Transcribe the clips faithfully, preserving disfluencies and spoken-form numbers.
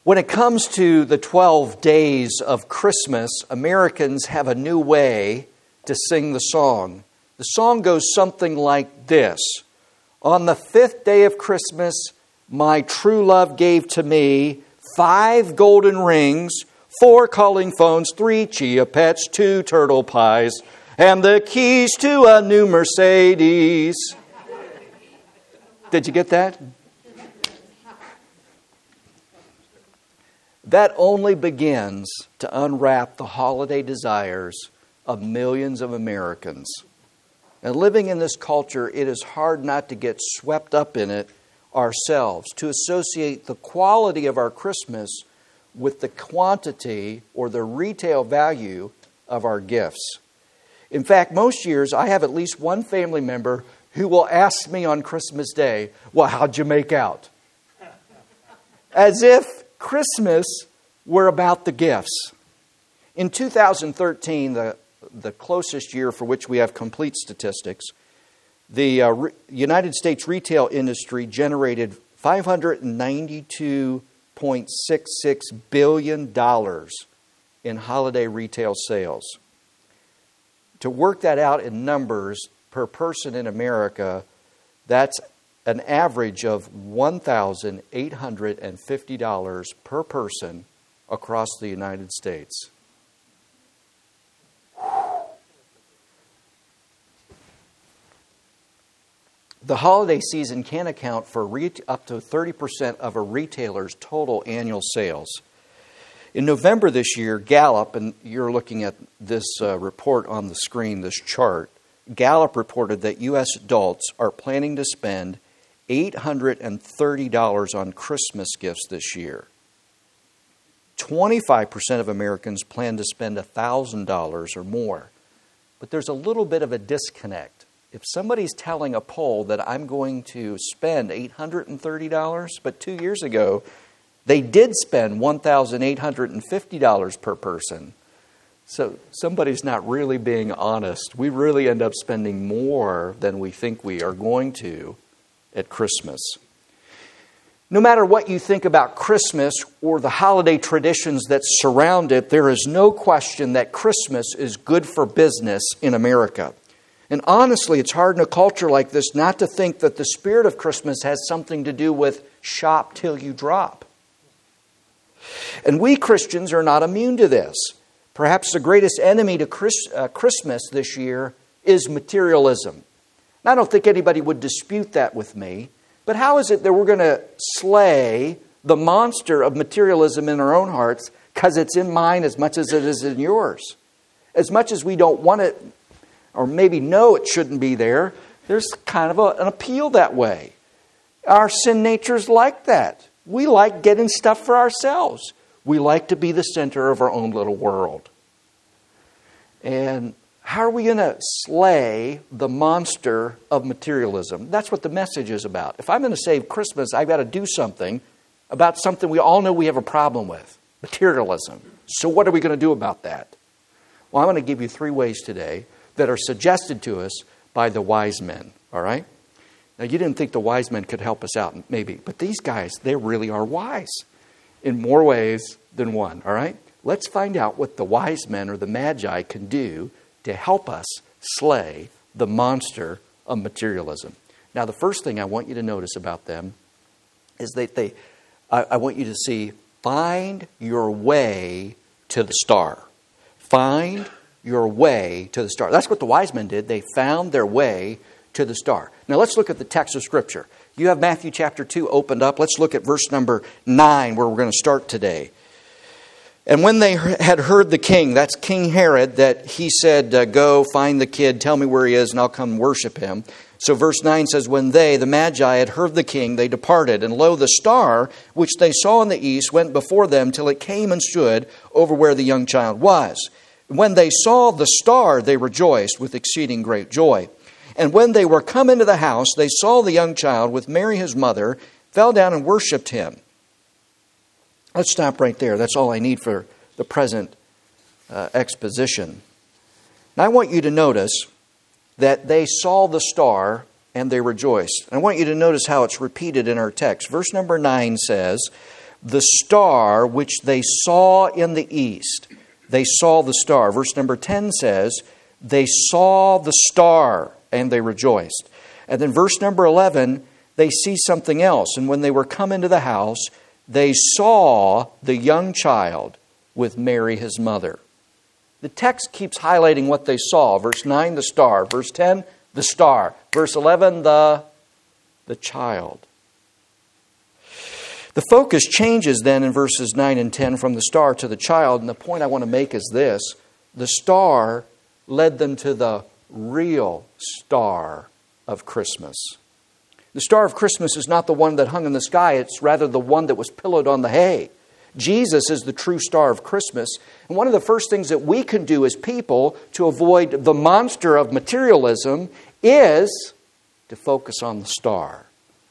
When it comes to the twelve days of Christmas, Americans have a new way to sing the song. The song goes something like this. On the fifth day of Christmas, my true love gave to me five golden rings, four calling phones, three chia pets, two turtle pies, and the keys to a new Mercedes. Did you get that? That only begins to unwrap the holiday desires of millions of Americans. And living in this culture, it is hard not to get swept up in it ourselves, to associate the quality of our Christmas with the quantity or the retail value of our gifts. In fact, most years I have at least one family member who will ask me on Christmas Day, well, how'd you make out? As if Christmas were about the gifts. In two thousand thirteen, the, the closest year for which we have complete statistics, the uh, re- United States retail industry generated five hundred ninety-two point six six billion dollars in holiday retail sales. To work that out in numbers per person in America, that's an average of one thousand eight hundred fifty dollars per person across the United States. The holiday season can account for re- up to thirty percent of a retailer's total annual sales. In November this year, Gallup, and you're looking at this uh, report on the screen, this chart, Gallup reported that U S adults are planning to spend eight hundred thirty dollars on Christmas gifts this year. twenty-five percent of Americans plan to spend one thousand dollars or more. But there's a little bit of a disconnect. If somebody's telling a poll that I'm going to spend eight hundred thirty dollars, but two years ago they did spend one thousand eight hundred fifty dollars per person, so somebody's not really being honest. We really end up spending more than we think we are going to at Christmas. No matter what you think about Christmas or the holiday traditions that surround it, there is no question that Christmas is good for business in America. And honestly, it's hard in a culture like this not to think that the spirit of Christmas has something to do with shop till you drop. And we Christians are not immune to this. Perhaps the greatest enemy to Chris, uh, Christmas this year is materialism. And I don't think anybody would dispute that with me. But how is it that we're going to slay the monster of materialism in our own hearts because it's in mine as much as it is in yours? As much as we don't want it, or maybe know it shouldn't be there, there's kind of a, an appeal that way. Our sin nature's like that. We like getting stuff for ourselves. We like to be the center of our own little world. And how are we going to slay the monster of materialism? That's what the message is about. If I'm going to save Christmas, I've got to do something about something we all know we have a problem with, materialism. So what are we going to do about that? Well, I'm going to give you three ways today that are suggested to us by the wise men, all right? Now, you didn't think the wise men could help us out, maybe, but these guys, they really are wise in more ways than one, all right? Let's find out what the wise men or the magi can do to help us slay the monster of materialism. Now, the first thing I want you to notice about them is that they, I, I want you to see, find your way to the star. Find your way to the star. That's what the wise men did. They found their way to the star. Now, let's look at the text of Scripture. You have Matthew chapter two opened up. Let's look at verse number nine, where we're going to start today. And when they had heard the king, that's King Herod, that he said, uh, go find the kid, tell me where he is, and I'll come worship him. So verse nine says, when they, the Magi, had heard the king, they departed. And lo, the star, which they saw in the east, went before them till it came and stood over where the young child was. When they saw the star, they rejoiced with exceeding great joy. And when they were come into the house, they saw the young child with Mary his mother, fell down and worshipped him. Let's stop right there. That's all I need for the present uh, exposition. Now I want you to notice that they saw the star and they rejoiced. I want you to notice how it's repeated in our text. Verse number nine says, the star which they saw in the east. They saw the star. Verse number ten says, they saw the star and they rejoiced. And then verse number eleven, they see something else. And when they were come into the house, they saw the young child with Mary his mother. The text keeps highlighting what they saw. Verse nine, the star. Verse ten, the star. Verse eleven, the, the child. The focus changes then in verses nine and ten from the star to the child. And the point I want to make is this. The star led them to the real star of Christmas. The star of Christmas is not the one that hung in the sky. It's rather the one that was pillowed on the hay. Jesus is the true star of Christmas. And one of the first things that we can do as people to avoid the monster of materialism is to focus on the star.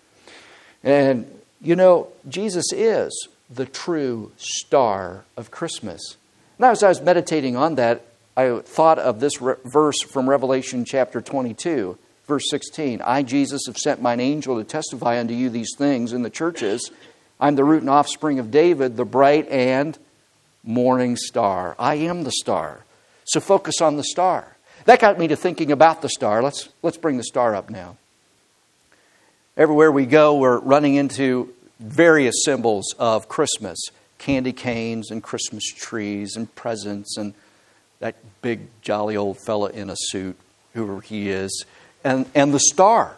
And, you know, Jesus is the true star of Christmas. And as I was meditating on that, I thought of this re- verse from Revelation chapter twenty-two, verse sixteen. I, Jesus, have sent mine angel to testify unto you these things in the churches. I'm the root and offspring of David, the bright and morning star. I am the star. So focus on the star. That got me to thinking about the star. Let's, let's bring the star up now. Everywhere we go, we're running into various symbols of Christmas. Candy canes and Christmas trees and presents and that big jolly old fella in a suit, whoever he is, and, and the star.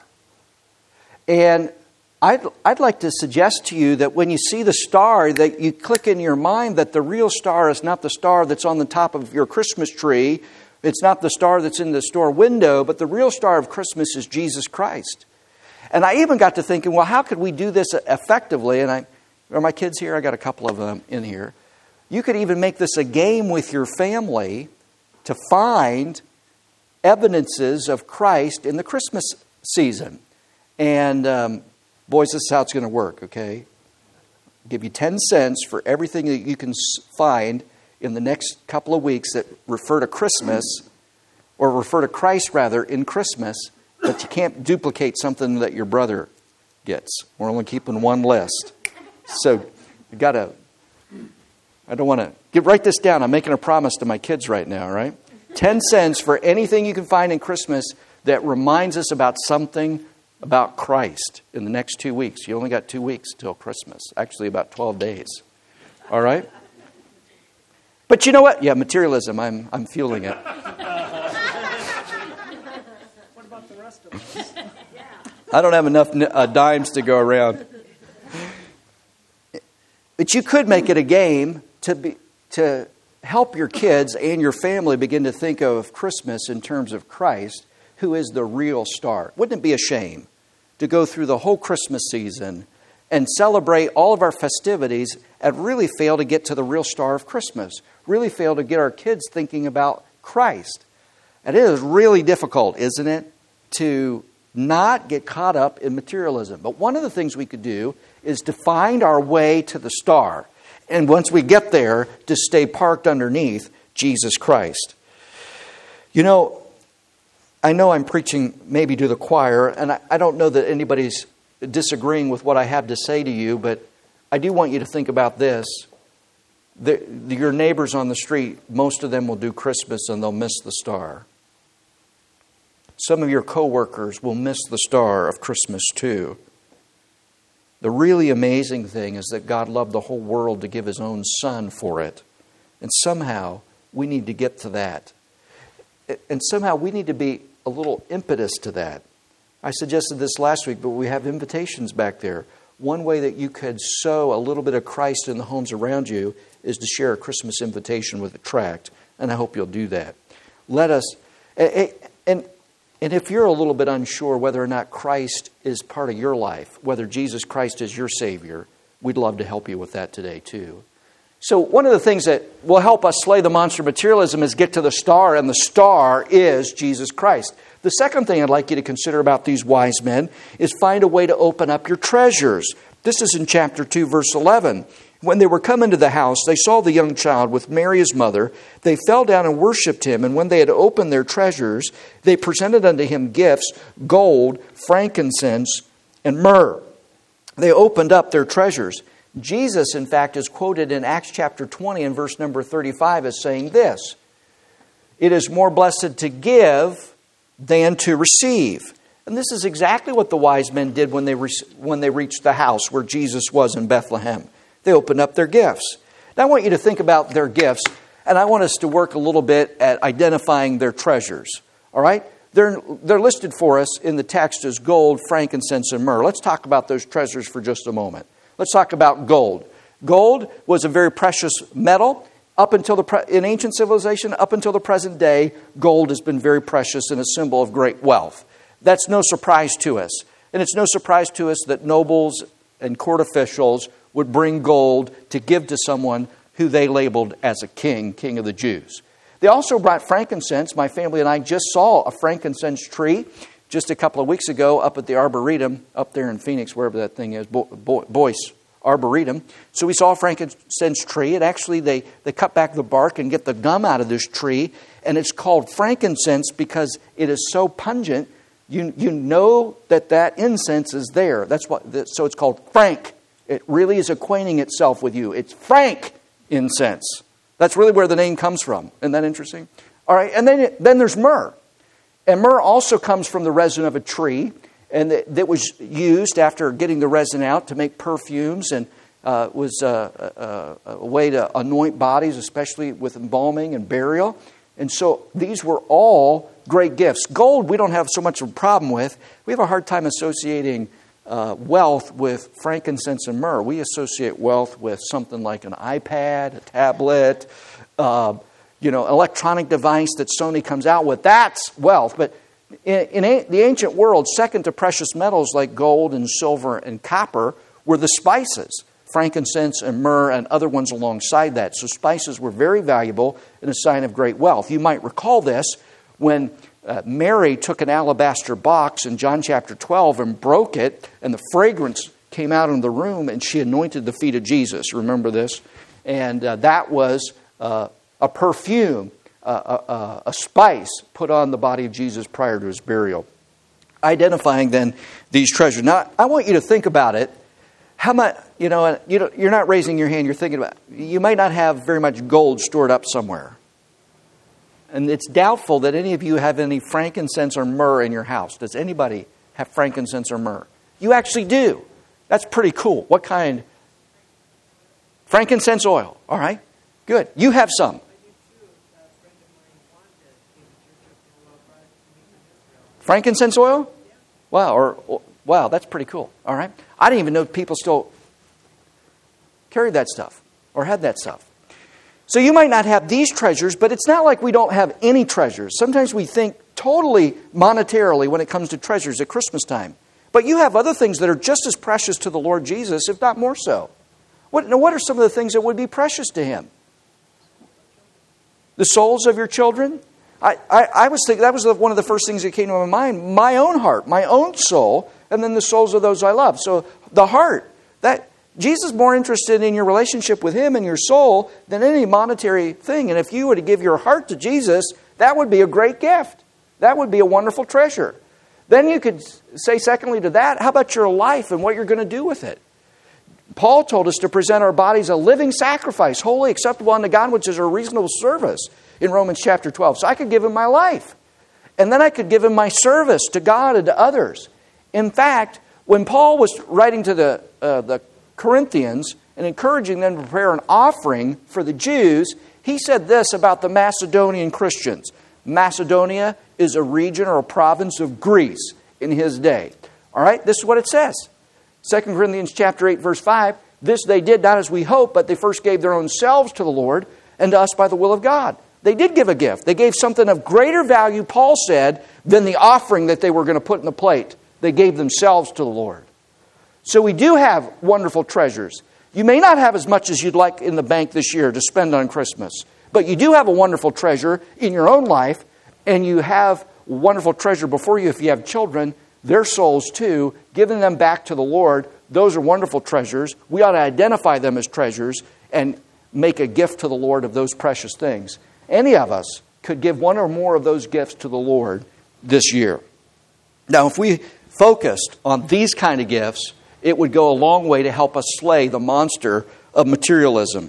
And I'd, I'd like to suggest to you that when you see the star, that you click in your mind that the real star is not the star that's on the top of your Christmas tree. It's not the star that's in the store window, but the real star of Christmas is Jesus Christ. And I even got to thinking, well, how could we do this effectively? And I, are my kids here? I got a couple of them in here. You could even make this a game with your family to find evidences of Christ in the Christmas season. And um, boys, this is how it's going to work, okay? I'll give you ten cents for everything that you can find in the next couple of weeks that refer to Christmas, or refer to Christ, rather, in Christmas, but you can't duplicate something that your brother gets. We're only keeping one list. So you got to, I don't want to, get write this down. I'm making a promise to my kids right now, right? ten cents for anything you can find in Christmas that reminds us about something about Christ in the next two weeks. You only got two weeks till Christmas. Actually, about twelve days. All right? But you know what? Yeah, materialism. I'm I'm fueling it. What about the rest of us? I don't have enough uh, dimes to go around. But you could make it a game to be to help your kids and your family begin to think of Christmas in terms of Christ, who is the real star. Wouldn't it be a shame to go through the whole Christmas season and celebrate all of our festivities and really fail to get to the real star of Christmas, really fail to get our kids thinking about Christ? And it is really difficult, isn't it, to not get caught up in materialism. But one of the things we could do is to find our way to the star. And once we get there, to stay parked underneath Jesus Christ. You know, I know I'm preaching maybe to the choir, and I, I don't know that anybody's disagreeing with what I have to say to you, but I do want you to think about this. The, your neighbors on the street, most of them will do Christmas and they'll miss the star. Some of your coworkers will miss the star of Christmas too. The really amazing thing is that God loved the whole world to give His own Son for it. And somehow we need to get to that. And somehow we need to be a little impetus to that. I suggested this last week, but we have invitations back there. One way that you could sow a little bit of Christ in the homes around you is to share a Christmas invitation with a tract. And I hope you'll do that. Let us... And, and And if you're a little bit unsure whether or not Christ is part of your life, whether Jesus Christ is your Savior, we'd love to help you with that today too. So one of the things that will help us slay the monster of materialism is get to the star, and the star is Jesus Christ. The second thing I'd like you to consider about these wise men is find a way to open up your treasures. This is in chapter two, verse eleven. When they were come into the house, they saw the young child with Mary his mother. They fell down and worshipped him. And when they had opened their treasures, they presented unto him gifts, gold, frankincense, and myrrh. They opened up their treasures. Jesus, in fact, is quoted in Acts chapter twenty and verse number thirty-five as saying this: "It is more blessed to give than to receive." And this is exactly what the wise men did when they re- when they reached the house where Jesus was in Bethlehem. They opened up their gifts. Now I want you to think about their gifts, and I want us to work a little bit at identifying their treasures. All right? They're, they're listed for us in the text as gold, frankincense, and myrrh. Let's talk about those treasures for just a moment. Let's talk about gold. Gold was a very precious metal. Up until the pre- in ancient civilization, up until the present day, gold has been very precious and a symbol of great wealth. That's no surprise to us. And it's no surprise to us that nobles and court officials would bring gold to give to someone who they labeled as a king, king of the Jews. They also brought frankincense. My family and I just saw a frankincense tree just a couple of weeks ago up at the Arboretum, up there in Phoenix, wherever that thing is, Bo- Bo- Boyce Arboretum. So we saw a frankincense tree. And actually, they, they cut back the bark and get the gum out of this tree. And it's called frankincense because it is so pungent. You, you know that that incense is there. That's what. So it's called frank. It really is acquainting itself with you. It's frank incense. That's really where the name comes from. Isn't that interesting? All right, and then, then there's myrrh. And myrrh also comes from the resin of a tree, and that, that was used after getting the resin out to make perfumes, and uh, was a, a, a way to anoint bodies, especially with embalming and burial. And so these were all great gifts. Gold we don't have so much of a problem with. We have a hard time associating uh, wealth with frankincense and myrrh. We associate wealth with something like an iPad, a tablet, uh, you know, an electronic device that Sony comes out with. That's wealth. But in, in a, the ancient world, second to precious metals like gold and silver and copper were the spices, frankincense and myrrh and other ones alongside that. So spices were very valuable and a sign of great wealth. You might recall this when uh, Mary took an alabaster box in John chapter twelve and broke it, and the fragrance came out in the room, and she anointed the feet of Jesus. Remember this? And uh, that was uh, a perfume, uh, a, a spice put on the body of Jesus prior to his burial. Identifying then these treasures. Now, I want you to think about it. How much, you know, you don't, you're not raising your hand, you're thinking about, you might not have very much gold stored up somewhere. And it's doubtful that any of you have any frankincense or myrrh in your house. Does anybody have frankincense or myrrh? You actually do. That's pretty cool. What kind? Frankincense oil. All right. Good. You have some. Frankincense oil? Wow. Or wow, that's pretty cool. All right. I didn't even know people still carried that stuff or had that stuff. So you might not have these treasures, but it's not like we don't have any treasures. Sometimes we think totally monetarily when it comes to treasures at Christmas time. But you have other things that are just as precious to the Lord Jesus, if not more so. What, now, what are some of the things that would be precious to Him? The souls of your children? I, I, I was thinking, that was one of the first things that came to my mind. My own heart, my own soul, and then the souls of those I love. So the heart, that Jesus is more interested in your relationship with Him and your soul than any monetary thing. And if you were to give your heart to Jesus, that would be a great gift. That would be a wonderful treasure. Then you could say secondly to that, how about your life and what you're going to do with it? Paul told us to present our bodies a living sacrifice, holy, acceptable unto God, which is a reasonable service in Romans chapter twelve. So I could give Him my life. And then I could give Him my service to God and to others. In fact, when Paul was writing to the uh, the Corinthians and encouraging them to prepare an offering for the Jews, he said this about the Macedonian Christians. Macedonia is a region or a province of Greece in his day. All right, this is what it says. Second Corinthians chapter eight, verse five, this they did not as we hoped, but they first gave their own selves to the Lord and to us by the will of God. They did give a gift. They gave something of greater value, Paul said, than the offering that they were going to put in the plate. They gave themselves to the Lord. So we do have wonderful treasures. You may not have as much as you'd like in the bank this year to spend on Christmas, but you do have a wonderful treasure in your own life, and you have wonderful treasure before you if you have children, their souls too, giving them back to the Lord. Those are wonderful treasures. We ought to identify them as treasures and make a gift to the Lord of those precious things. Any of us could give one or more of those gifts to the Lord this year. Now, if we focused on these kind of gifts it would go a long way to help us slay the monster of materialism.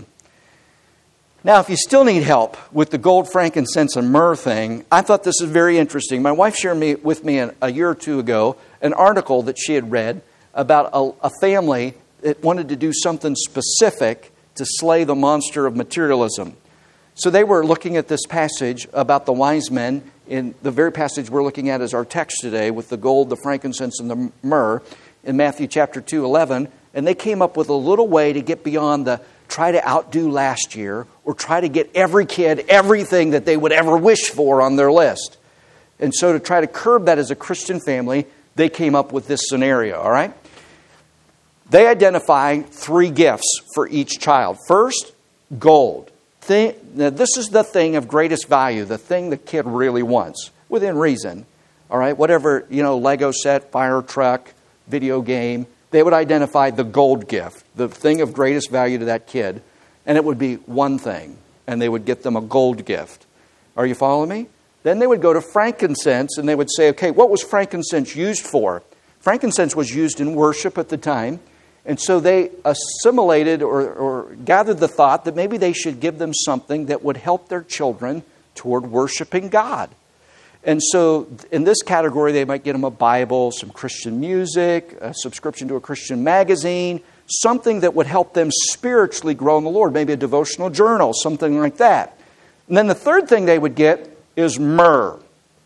Now, if you still need help with the gold, frankincense, and myrrh thing, I thought this was very interesting. My wife shared me, with me a, a year or two ago an article that she had read about a, a family that wanted to do something specific to slay the monster of materialism. So they were looking at this passage about the wise men, in the very passage we're looking at as our text today, with the gold, the frankincense, and the myrrh, in Matthew chapter two, eleven, and they came up with a little way to get beyond the try to outdo last year or try to get every kid everything that they would ever wish for on their list. And so to try to curb that as a Christian family, they came up with this scenario, all right? They identify three gifts for each child. First, gold. Thing, now this is the thing of greatest value, the thing the kid really wants, within reason. All right, whatever, you know, Lego set, fire truck, video game, they would identify the gold gift, the thing of greatest value to that kid, and it would be one thing, and they would get them a gold gift. Are you following me? Then they would go to frankincense, and they would say, okay, what was frankincense used for? Frankincense was used in worship at the time, and so they assimilated or, or gathered the thought that maybe they should give them something that would help their children toward worshiping God. And so in this category, they might get them a Bible, some Christian music, a subscription to a Christian magazine, something that would help them spiritually grow in the Lord, maybe a devotional journal, something like that. And then the third thing they would get is myrrh,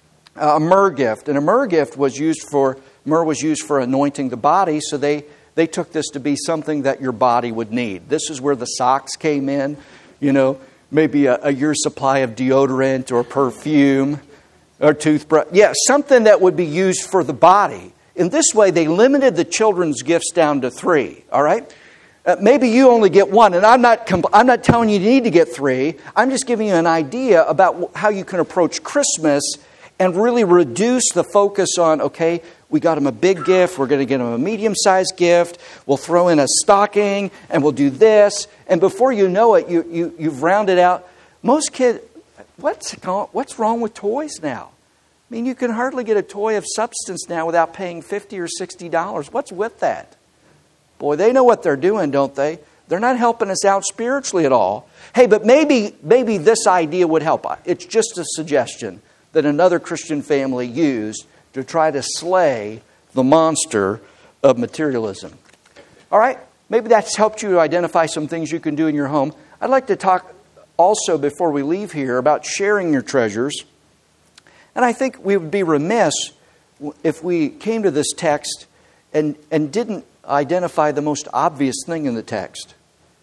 a myrrh gift. And a myrrh gift was used for, myrrh was used for anointing the body, so they, they took this to be something that your body would need. This is where the socks came in, you know, maybe a, a year's supply of deodorant or perfume, or toothbrush. Yeah, something that would be used for the body. In this way, they limited the children's gifts down to three, all right? Uh, maybe you only get one, and I'm not compl- I'm not telling you you need to get three. I'm just giving you an idea about w- how you can approach Christmas and really reduce the focus on, okay, we got them a big gift, we're going to get them a medium-sized gift, we'll throw in a stocking, and we'll do this. And before you know it, you, you, you've rounded out. Most kids... What's what's wrong with toys now? I mean, you can hardly get a toy of substance now without paying fifty or sixty dollars. What's with that? Boy, they know what they're doing, don't they? They're not helping us out spiritually at all. Hey, but maybe maybe this idea would help. It's just a suggestion that another Christian family used to try to slay the monster of materialism. All right, maybe that's helped you to identify some things you can do in your home. I'd like to talk also, before we leave here, about sharing your treasures. And I think we would be remiss if we came to this text and, and didn't identify the most obvious thing in the text.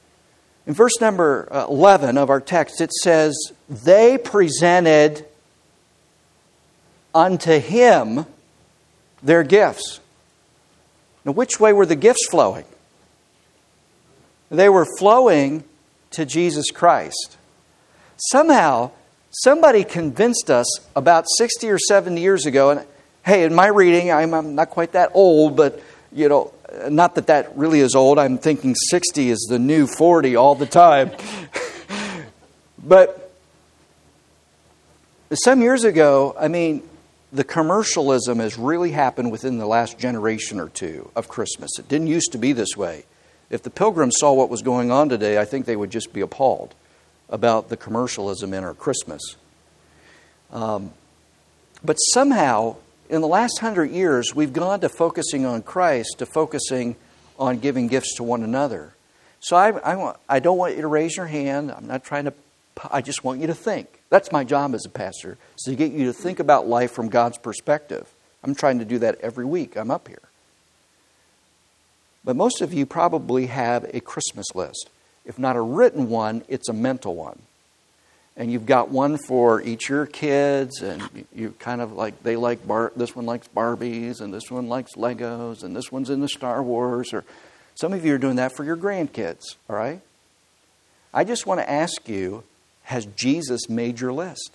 In verse number eleven of our text, it says, they presented unto him their gifts. Now, which way were the gifts flowing? They were flowing to Jesus Christ. Somehow, somebody convinced us about sixty or seventy years ago, and hey, in my reading, I'm, I'm not quite that old, but, you know, not that that really is old. I'm thinking sixty is the new forty all the time. But some years ago, I mean, the commercialism has really happened within the last generation or two of Christmas. It didn't used to be this way. If the pilgrims saw what was going on today, I think they would just be appalled about the commercialism in our Christmas. Um, but somehow, in the last hundred years, we've gone to focusing on Christ, to focusing on giving gifts to one another. So I, I, want, I don't want you to raise your hand. I'm not trying to, I just want you to think. That's my job as a pastor, is to get you to think about life from God's perspective. I'm trying to do that every week. I'm up here. But most of you probably have a Christmas list. If not a written one, it's a mental one. And you've got one for each of your kids, and you kind of like, they like, Bar- this one likes Barbies, and this one likes Legos, and this one's into Star Wars, or some of you are doing that for your grandkids, all right? I just want to ask you, has Jesus made your list?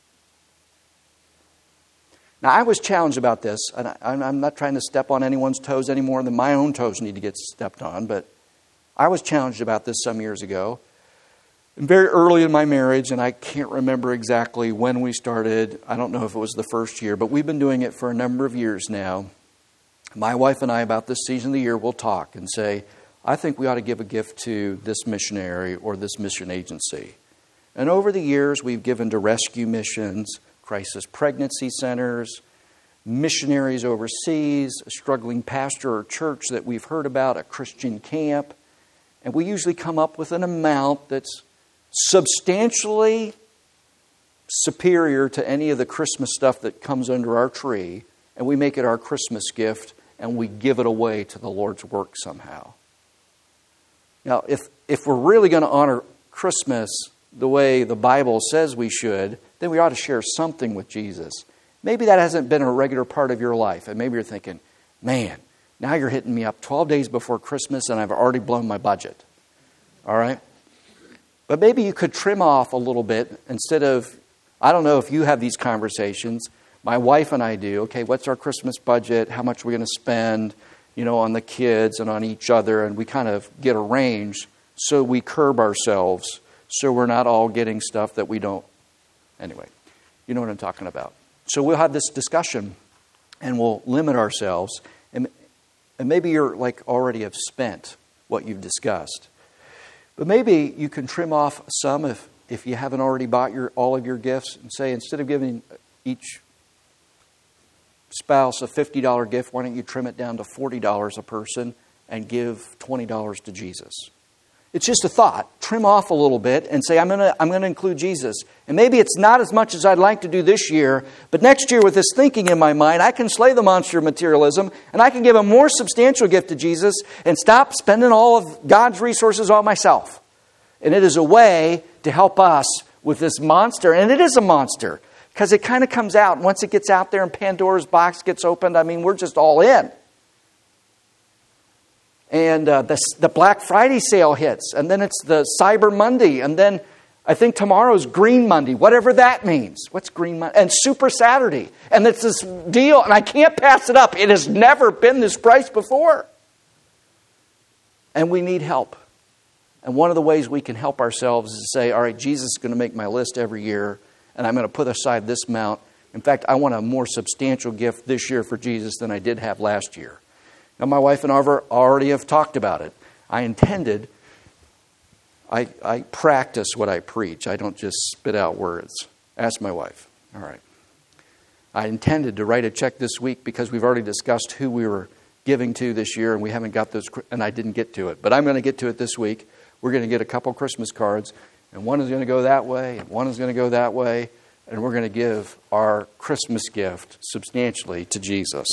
Now, I was challenged about this, and I, I'm not trying to step on anyone's toes any more than my own toes need to get stepped on, but I was challenged about this some years ago. And very early in my marriage, and I can't remember exactly when we started. I don't know if it was the first year, but we've been doing it for a number of years now. My wife and I, about this season of the year, will talk and say, I think we ought to give a gift to this missionary or this mission agency. And over the years, we've given to rescue missions, crisis pregnancy centers, missionaries overseas, a struggling pastor or church that we've heard about, a Christian camp. And we usually come up with an amount that's substantially superior to any of the Christmas stuff that comes under our tree, and we make it our Christmas gift, and we give it away to the Lord's work somehow. Now, if, if we're really going to honor Christmas the way the Bible says we should, then we ought to share something with Jesus. Maybe that hasn't been a regular part of your life, and maybe you're thinking, man, now you're hitting me up twelve days before Christmas and I've already blown my budget. All right? But maybe you could trim off a little bit instead of, I don't know if you have these conversations. My wife and I do. Okay, what's our Christmas budget? How much are we going to spend, you know, on the kids and on each other? And we kind of get a range so we curb ourselves so we're not all getting stuff that we don't. Anyway, you know what I'm talking about. So we'll have this discussion and we'll limit ourselves. And, and maybe you're like already have spent what you've discussed. But maybe you can trim off some if, if you haven't already bought your all of your gifts and say, instead of giving each spouse a fifty dollars gift, why don't you trim it down to forty dollars a person and give twenty dollars to Jesus? It's just a thought. Trim off a little bit and say, I'm going to I'm going to include Jesus. And maybe it's not as much as I'd like to do this year, but next year with this thinking in my mind, I can slay the monster of materialism and I can give a more substantial gift to Jesus and stop spending all of God's resources on myself. And it is a way to help us with this monster. And it is a monster because it kind of comes out. And once it gets out there and Pandora's box gets opened, I mean, we're just all in. And uh, the, the Black Friday sale hits. And then it's the Cyber Monday. And then I think tomorrow's Green Monday, whatever that means. What's Green Monday? And Super Saturday. And it's this deal. And I can't pass it up. It has never been this price before. And we need help. And one of the ways we can help ourselves is to say, all right, Jesus is going to make my list every year. And I'm going to put aside this amount. In fact, I want a more substantial gift this year for Jesus than I did have last year. Now, my wife and I already have talked about it. I intended, I, I practice what I preach. I don't just spit out words. Ask my wife. All right. I intended to write a check this week because we've already discussed who we were giving to this year, and we haven't got those, and I didn't get to it. But I'm going to get to it this week. We're going to get a couple Christmas cards, and one is going to go that way, and one is going to go that way, and we're going to give our Christmas gift substantially to Jesus.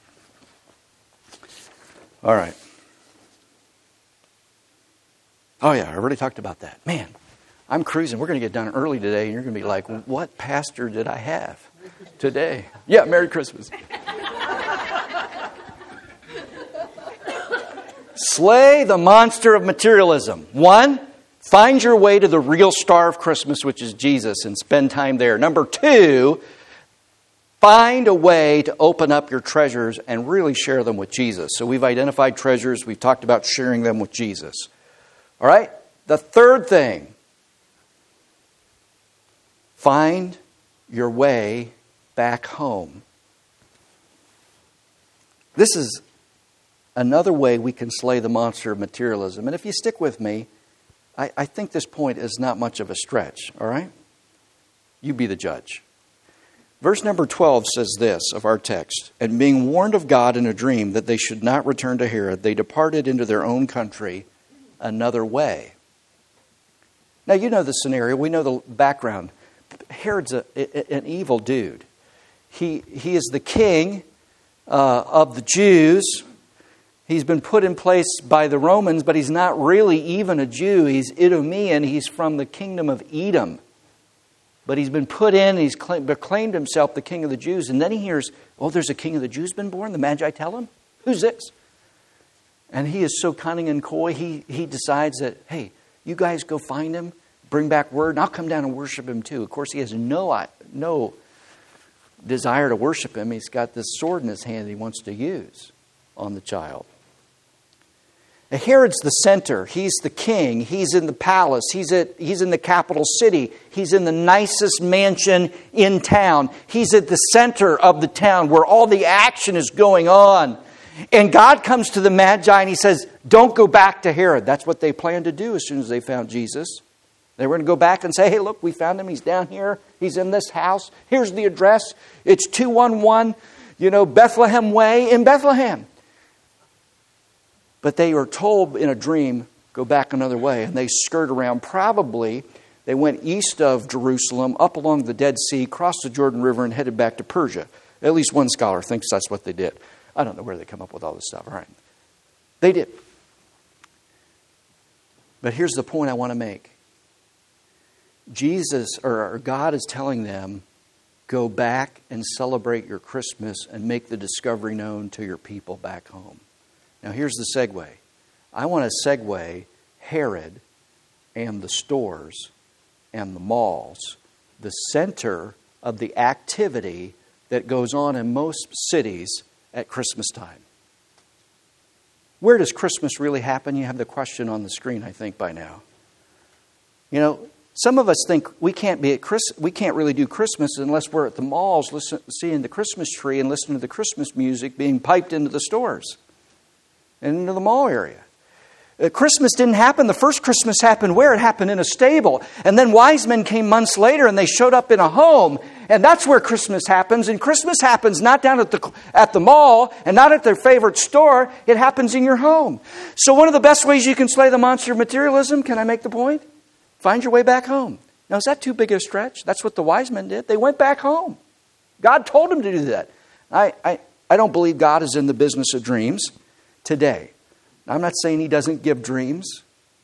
All right. Oh, yeah, I already talked about that. Man, I'm cruising. We're going to get done early today, and you're going to be like, what pastor did I have today? Yeah, Merry Christmas. Slay the monster of materialism. One, find your way to the real star of Christmas, which is Jesus, and spend time there. Number two, find a way to open up your treasures and really share them with Jesus. So we've identified treasures. We've talked about sharing them with Jesus. All right? The third thing, find your way back home. This is another way we can slay the monster of materialism. And if you stick with me, I, I think this point is not much of a stretch. All right? You be the judge. Verse number twelve says this of our text, and being warned of God in a dream that they should not return to Herod, they departed into their own country another way. Now, you know the scenario. We know the background. Herod's a, a, an evil dude. He, he is the king uh, of the Jews. He's been put in place by the Romans, but he's not really even a Jew. He's Idumean. He's from the kingdom of Edom. But he's been put in, he's proclaimed himself the king of the Jews. And then he hears, oh, there's a king of the Jews been born? The Magi tell him, who's this? And he is so cunning and coy, he, he decides that, hey, you guys go find him, bring back word, and I'll come down and worship him too. Of course, he has no, no desire to worship him. He's got this sword in his hand he wants to use on the child. Herod's the center. He's the king. He's in the palace. He's at, he's in the capital city. He's in the nicest mansion in town. He's at the center of the town where all the action is going on. And God comes to the Magi and he says, don't go back to Herod. That's what they planned to do as soon as they found Jesus. They were going to go back and say, hey, look, we found him. He's down here. He's in this house. Here's the address. It's two one one, you know, Bethlehem Way in Bethlehem. But they were told in a dream, go back another way. And they skirt around. Probably they went east of Jerusalem, up along the Dead Sea, crossed the Jordan River, and headed back to Persia. At least one scholar thinks that's what they did. I don't know where they come up with all this stuff. All right. They did. But here's the point I want to make. Jesus, or God is telling them, go back and celebrate your Christmas and make the discovery known to your people back home. Now here's the segue. I want to segue Herod and the stores and the malls, the center of the activity that goes on in most cities at Christmas time. Where does Christmas really happen? You have the question on the screen, I think, by now. You know, some of us think we can't be at Chris, we can't really do Christmas unless we're at the malls, listen, seeing the Christmas tree and listening to the Christmas music being piped into the stores and into the mall area. Uh, Christmas didn't happen. The first Christmas happened where? It happened in a stable. And then wise men came months later and they showed up in a home. And that's where Christmas happens. And Christmas happens not down at the at the mall and not at their favorite store. It happens in your home. So one of the best ways you can slay the monster of materialism, can I make the point? Find your way back home. Now, is that too big a stretch? That's what the wise men did. They went back home. God told them to do that. I, I, I don't believe God is in the business of dreams today. I'm not saying he doesn't give dreams.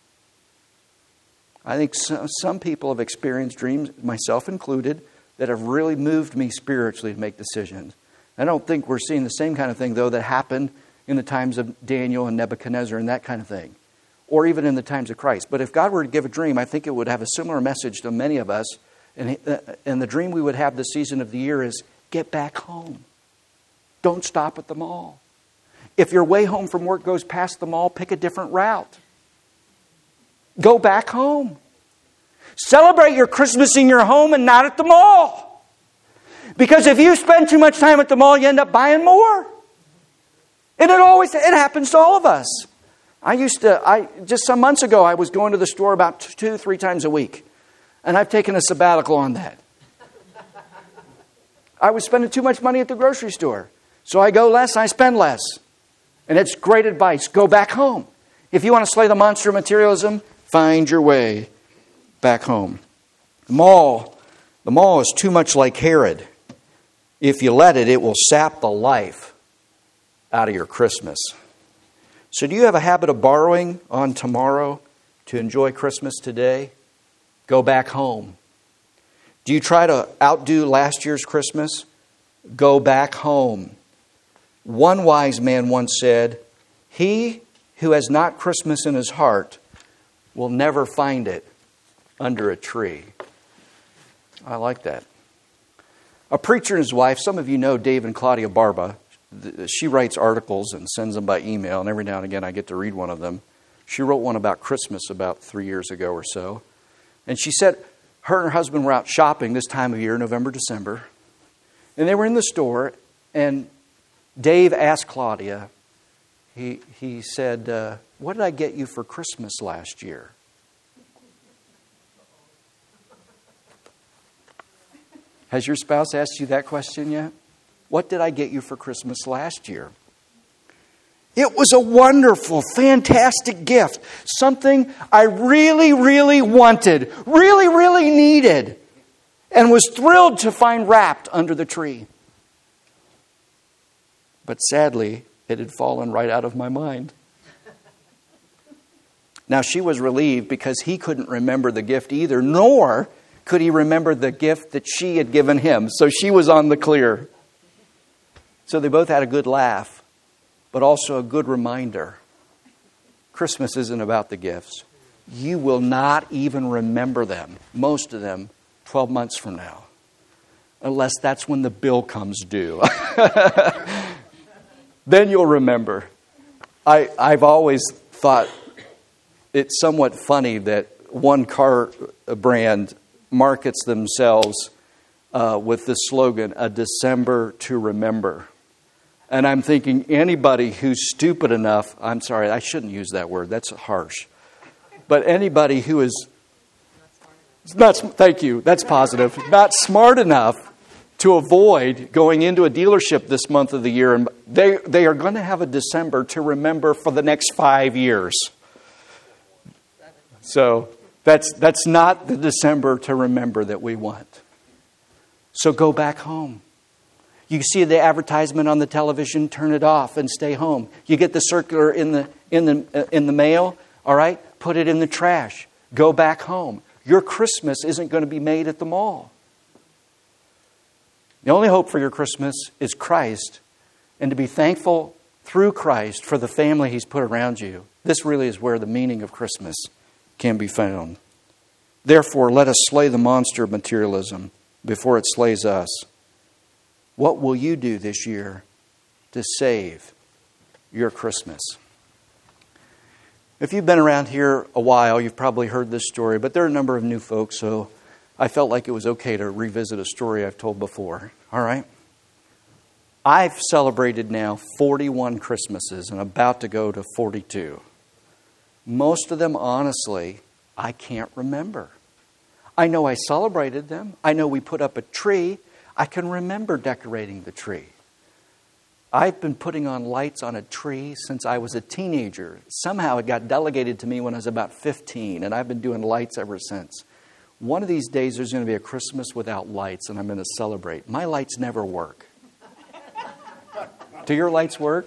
I think some, some people have experienced dreams, myself included, that have really moved me spiritually to make decisions. I don't think we're seeing the same kind of thing, though, that happened in the times of Daniel and Nebuchadnezzar and that kind of thing. Or even in the times of Christ. But if God were to give a dream, I think it would have a similar message to many of us. And, and the dream we would have this season of the year is, get back home. Don't stop at the mall. If your way home from work goes past the mall, pick a different route. Go back home. Celebrate your Christmas in your home and not at the mall. Because if you spend too much time at the mall, you end up buying more. And it always it happens to all of us. I used to, I just some months ago, I was going to the store about two, three times a week. And I've taken a sabbatical on that. I was spending too much money at the grocery store. So I go less, I spend less. And it's great advice. Go back home. If you want to slay the monster of materialism, find your way back home. The mall, the mall is too much like Herod. If you let it, it will sap the life out of your Christmas. So do you have a habit of borrowing on tomorrow to enjoy Christmas today? Go back home. Do you try to outdo last year's Christmas? Go back home. One wise man once said, he who has not Christmas in his heart will never find it under a tree. I like that. A preacher and his wife, some of you know Dave and Claudia Barba. She writes articles and sends them by email, and every now and again I get to read one of them. She wrote one about Christmas about three years ago or so. And she said her and her husband were out shopping this time of year, November, December. And they were in the store, and Dave asked Claudia, he, he said, uh, what did I get you for Christmas last year? Has your spouse asked you that question yet? What did I get you for Christmas last year? It was a wonderful, fantastic gift. Something I really, really wanted, really, really needed, and was thrilled to find wrapped under the tree. But sadly, it had fallen right out of my mind. Now, she was relieved because he couldn't remember the gift either, nor could he remember the gift that she had given him. So she was on the clear. So they both had a good laugh, but also a good reminder. Christmas isn't about the gifts. You will not even remember them, most of them, twelve months from now. Unless that's when the bill comes due. Then you'll remember. I, I've always thought it's somewhat funny that one car brand markets themselves uh, with the slogan, a December to remember. And I'm thinking anybody who's stupid enough, I'm sorry, I shouldn't use that word. That's harsh. But anybody who is not, thank you, that's positive, not smart enough to avoid going into a dealership this month of the year, and they, they are going to have a December to remember for the next five years. So that's that's not the December to remember that we want. So go back home. You see the advertisement on the television, turn it off and stay home. You get the circular in the in the uh, in the mail, all right? Put it in the trash. Go back home. Your Christmas isn't going to be made at the mall. The only hope for your Christmas is Christ, and to be thankful through Christ for the family He's put around you. This really is where the meaning of Christmas can be found. Therefore, let us slay the monster of materialism before it slays us. What will you do this year to save your Christmas? If you've been around here a while, you've probably heard this story, but there are a number of new folks, so I felt like it was okay to revisit a story I've told before. All right? I've celebrated now forty-one Christmases and about to go to forty-two. Most of them, honestly, I can't remember. I know I celebrated them. I know we put up a tree. I can remember decorating the tree. I've been putting on lights on a tree since I was a teenager. Somehow it got delegated to me when I was about fifteen, and I've been doing lights ever since. One of these days there's going to be a Christmas without lights, and I'm going to celebrate. My lights never work. Do your lights work?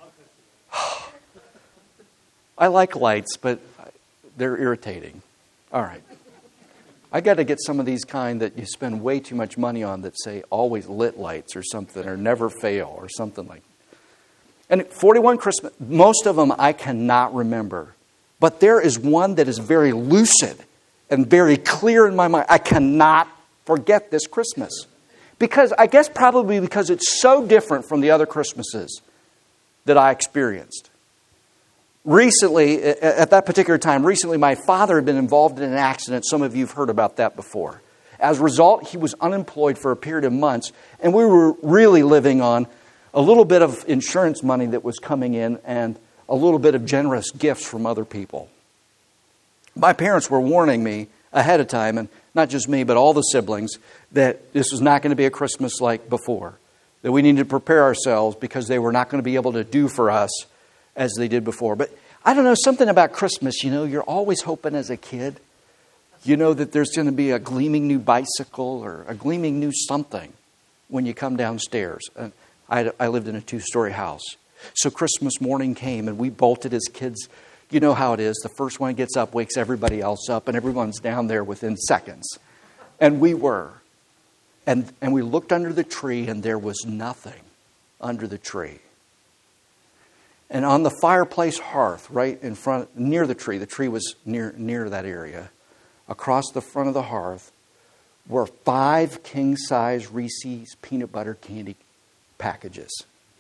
I like lights, but they're irritating. All right. I got to get some of these kind that you spend way too much money on that say always lit lights or something, or never fail or something like that. And forty-one Christmas, most of them I cannot remember. But there is one that is very lucid and very clear in my mind. I cannot forget this Christmas. Because, I guess probably because it's so different from the other Christmases that I experienced. Recently, at that particular time, recently my father had been involved in an accident. Some of you have heard about that before. As a result, he was unemployed for a period of months, and we were really living on a little bit of insurance money that was coming in and a little bit of generous gifts from other people. My parents were warning me ahead of time, and not just me, but all the siblings, that this was not going to be a Christmas like before. That we needed to prepare ourselves because they were not going to be able to do for us as they did before. But I don't know, something about Christmas, you know, you're always hoping as a kid, you know, that there's going to be a gleaming new bicycle or a gleaming new something when you come downstairs. And I, I lived in a two-story house. So Christmas morning came and we bolted as kids. You know how it is. The first one gets up, wakes everybody else up, and everyone's down there within seconds. And we were. And, and we looked under the tree and there was nothing under the tree. And on the fireplace hearth, right in front, near the tree, the tree was near near that area, across the front of the hearth, were five king-size Reese's peanut butter candy packages.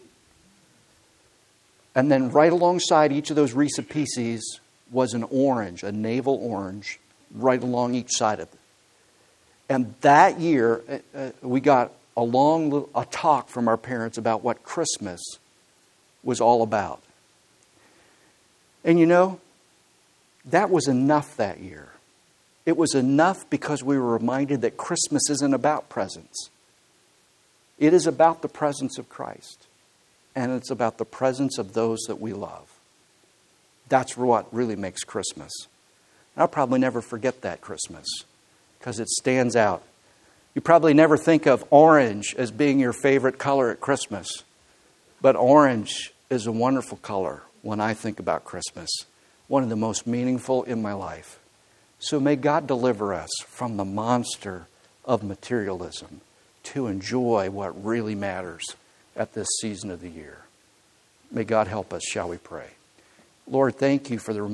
And then right alongside each of those Reese's Pieces was an orange, a navel orange, right along each side of it. And that year, uh, we got a long little, a talk from our parents about what Christmas was all about. And you know, that was enough that year. It was enough because we were reminded that Christmas isn't about presents. It is about the presence of Christ. And it's about the presence of those that we love. That's what really makes Christmas. I'll probably never forget that Christmas because it stands out. You probably never think of orange as being your favorite color at Christmas. But orange is a wonderful color when I think about Christmas. One of the most meaningful in my life. So may God deliver us from the monster of materialism to enjoy what really matters at this season of the year. May God help us, shall we pray. Lord, thank you for the